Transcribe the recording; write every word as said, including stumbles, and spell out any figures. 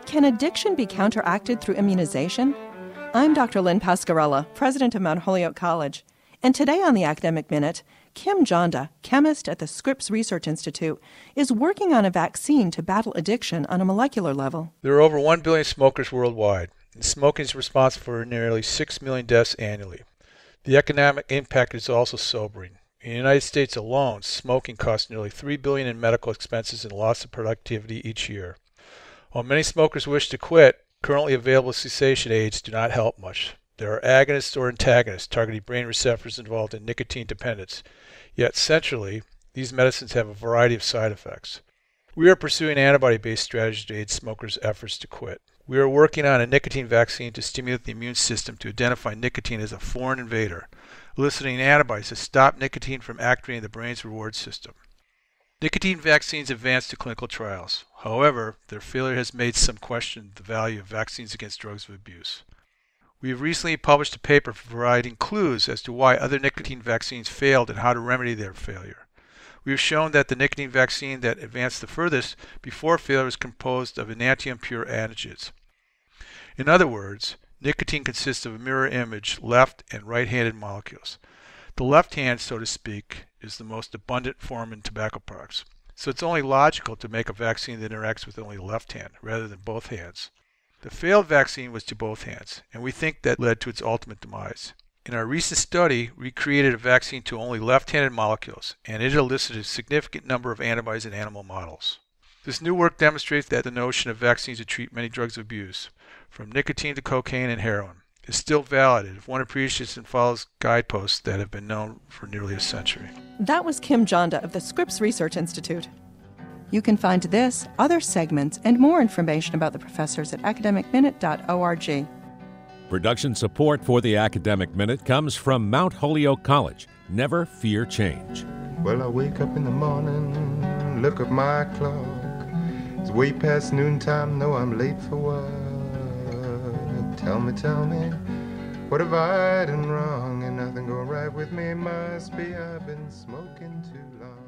Can addiction be counteracted through immunization? I'm Doctor Lynn Pascarella, president of Mount Holyoke College. And today on the Academic Minute, Kim Janda, chemist at the Scripps Research Institute, is working on a vaccine to battle addiction on a molecular level. There are over one billion smokers worldwide, and smoking is responsible for nearly six million deaths annually. The economic impact is also sobering. In the United States alone, smoking costs nearly three billion dollars in medical expenses and loss of productivity each year. While many smokers wish to quit, currently available cessation aids do not help much. There are agonists or antagonists targeting brain receptors involved in nicotine dependence. Yet centrally, these medicines have a variety of side effects. We are pursuing antibody-based strategies to aid smokers' efforts to quit. We are working on a nicotine vaccine to stimulate the immune system to identify nicotine as a foreign invader, eliciting antibodies to stop nicotine from activating the brain's reward system. Nicotine vaccines advanced to clinical trials. However, their failure has made some question the value of vaccines against drugs of abuse. We have recently published a paper providing clues as to why other nicotine vaccines failed and how to remedy their failure. We have shown that the nicotine vaccine that advanced the furthest before failure is composed of enantiomer-pure antigens. In other words, nicotine consists of a mirror image left and right-handed molecules. The left hand, so to speak, is the most abundant form in tobacco products. So it's only logical to make a vaccine that interacts with only the left hand rather than both hands. The failed vaccine was to both hands, and we think that led to its ultimate demise. In our recent study, we created a vaccine to only left-handed molecules, and it elicited a significant number of antibodies in animal models. This new work demonstrates that the notion of vaccines to treat many drugs of abuse, from nicotine to cocaine and heroin, is still valid if one appreciates and follows guideposts that have been known for nearly a century. That was Kim Janda of the Scripps Research Institute. You can find this, other segments, and more information about the professors at academic minute dot org. Production support for the Academic Minute comes from Mount Holyoke College. Never fear change. Well, I wake up in the morning, look at my clock. It's way past noontime, know I'm late for work. Tell me, tell me, what have I done wrong? And nothing going right with me, must be I've been smoking too long.